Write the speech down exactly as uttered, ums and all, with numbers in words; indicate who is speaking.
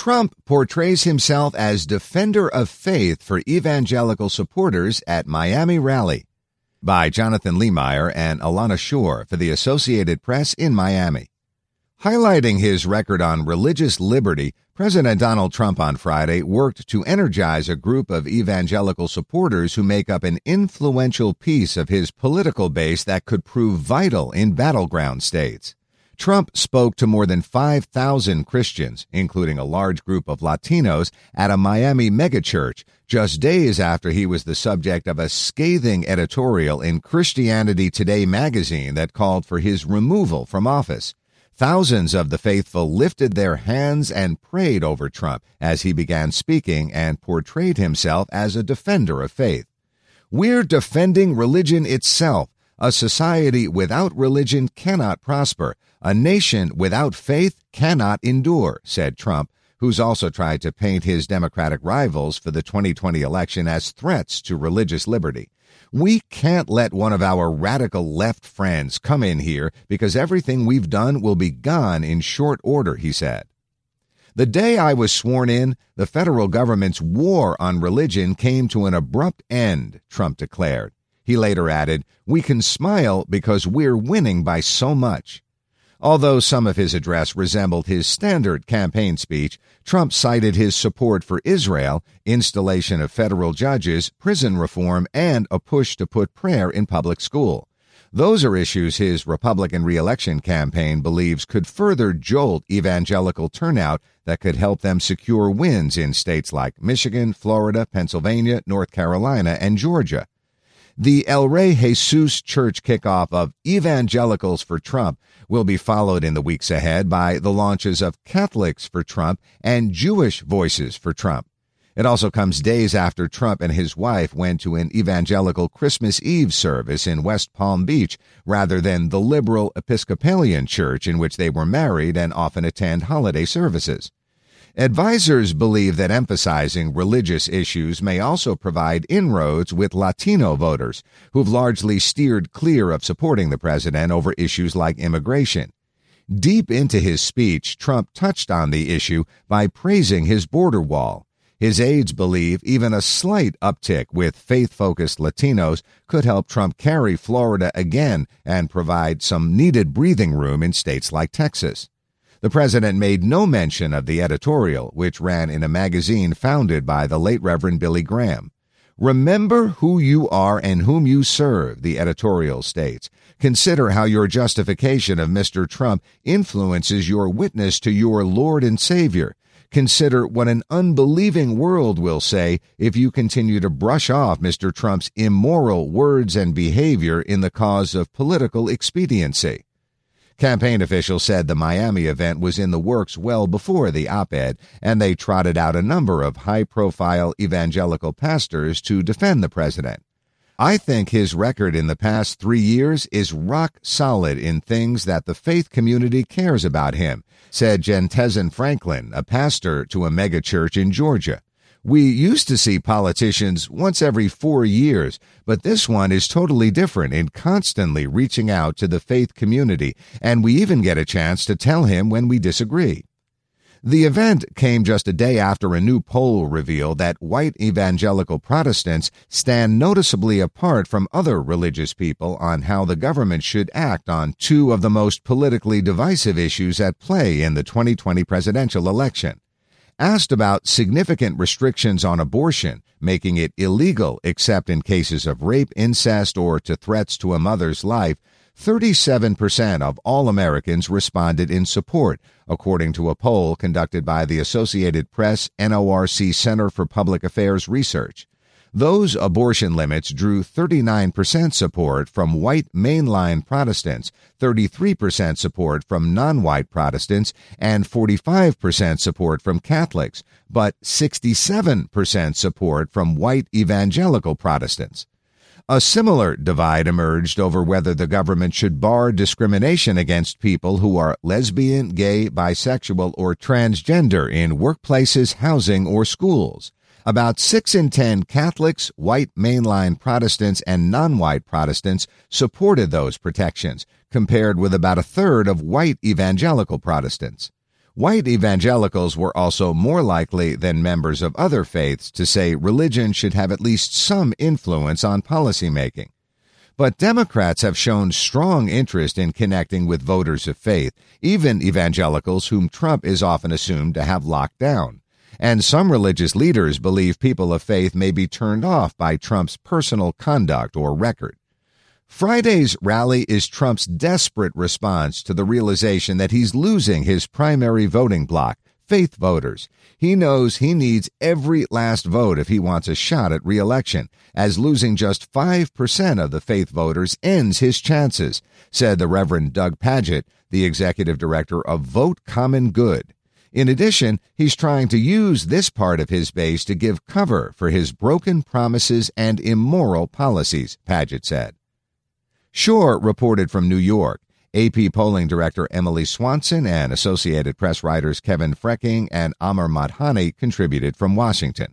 Speaker 1: Trump portrays himself as defender of faith for evangelical supporters at Miami rally. By Jonathan Lehmeyer and Alana Shore for the Associated Press in Miami. Highlighting his record on religious liberty, President Donald Trump on Friday worked to energize a group of evangelical supporters who make up an influential piece of his political base that could prove vital in battleground states. Trump spoke to more than five thousand Christians, including a large group of Latinos, at a Miami megachurch just days after he was the subject of a scathing editorial in Christianity Today magazine that called for his removal from office. Thousands of the faithful lifted their hands and prayed over Trump as he began speaking and portrayed himself as a defender of faith. "We're defending religion itself. A society without religion cannot prosper. A nation without faith cannot endure," said Trump, who's also tried to paint his Democratic rivals for the twenty twenty election as threats to religious liberty. "We can't let one of our radical left friends come in here because everything we've done will be gone in short order," he said. "The day I was sworn in, the federal government's war on religion came to an abrupt end," Trump declared. He later added, "We can smile because we're winning by so much." Although some of his address resembled his standard campaign speech, Trump cited his support for Israel, installation of federal judges, prison reform, and a push to put prayer in public school. Those are issues his Republican reelection campaign believes could further jolt evangelical turnout that could help them secure wins in states like Michigan, Florida, Pennsylvania, North Carolina, and Georgia. The El Rey Jesus Church kickoff of Evangelicals for Trump will be followed in the weeks ahead by the launches of Catholics for Trump and Jewish Voices for Trump. It also comes days after Trump and his wife went to an evangelical Christmas Eve service in West Palm Beach rather than the liberal Episcopalian church in which they were married and often attend holiday services. Advisors believe that emphasizing religious issues may also provide inroads with Latino voters, who've largely steered clear of supporting the president over issues like immigration. Deep into his speech, Trump touched on the issue by praising his border wall. His aides believe even a slight uptick with faith-focused Latinos could help Trump carry Florida again and provide some needed breathing room in states like Texas. The president made no mention of the editorial, which ran in a magazine founded by the late Reverend Billy Graham. "Remember who you are and whom you serve," the editorial states. "Consider how your justification of Mister Trump influences your witness to your Lord and Savior. Consider what an unbelieving world will say if you continue to brush off Mister Trump's immoral words and behavior in the cause of political expediency." Campaign officials said the Miami event was in the works well before the op-ed, and they trotted out a number of high-profile evangelical pastors to defend the president. "I think his record in the past three years is rock solid in things that the faith community cares about him," said Jentezan Franklin, a pastor to a megachurch in Georgia. "We used to see politicians once every four years, but this one is totally different in constantly reaching out to the faith community, and we even get a chance to tell him when we disagree." The event came just a day after a new poll revealed that white evangelical Protestants stand noticeably apart from other religious people on how the government should act on two of the most politically divisive issues at play in the twenty twenty presidential election. Asked about significant restrictions on abortion, making it illegal except in cases of rape, incest, or to threats to a mother's life, thirty-seven percent of all Americans responded in support, according to a poll conducted by the Associated Press N O R C Center for Public Affairs Research. Those abortion limits drew thirty-nine percent support from white mainline Protestants, thirty-three percent support from non-white Protestants, and forty-five percent support from Catholics, but sixty-seven percent support from white evangelical Protestants. A similar divide emerged over whether the government should bar discrimination against people who are lesbian, gay, bisexual, or transgender in workplaces, housing, or schools. About six in ten Catholics, white mainline Protestants, and non-white Protestants supported those protections, compared with about a third of white evangelical Protestants. White evangelicals were also more likely than members of other faiths to say religion should have at least some influence on policymaking. But Democrats have shown strong interest in connecting with voters of faith, even evangelicals whom Trump is often assumed to have locked down. And some religious leaders believe people of faith may be turned off by Trump's personal conduct or record. Friday's rally is Trump's desperate response to the realization that he's losing his primary voting bloc, faith voters. He knows he needs every last vote if he wants a shot at re-election, as losing just five percent of the faith voters ends his chances, said the Reverend Doug Pagitt, the executive director of Vote Common Good. In addition, he's trying to use this part of his base to give cover for his broken promises and immoral policies, Pagitt said. Shore reported from New York. A P polling director Emily Swanson and Associated Press writers Kevin Frecking and Amar Madhani contributed from Washington.